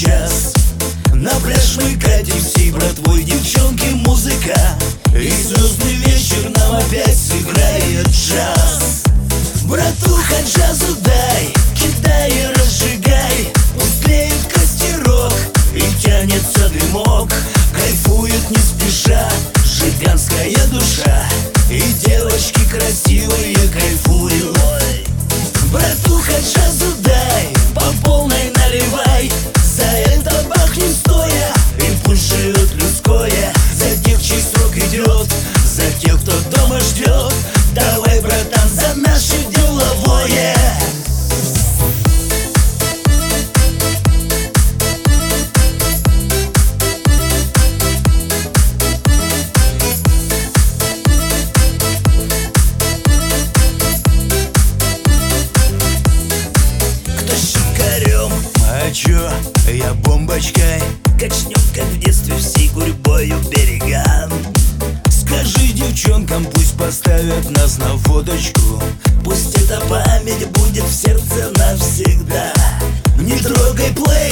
сейчас. На пляж мы катим всей братвой, девчонки, музыка, и звездный вечер нам опять сыграет джаз. Братуха, джазу дай, кидай и разжигай, пусть тлеет костерок и тянется дымок. Кайфует не спеша жиганская душа, и девочки красивые кайфуют. Братуха, джазу дай, по полной наливай, за это бахнем стоя, и пусть живет людское. За тех, чей срок идет, за тех, кто дома ждет. Давай, братан, за наше деловое. Кто щекарем, а чё, я бомбочкой. Качнем, как в детстве, всей гурьбою берегам. Скажи девчонкам, пусть поставят нас на фоточку, пусть эта память будет в сердце навсегда. Не трогай плей,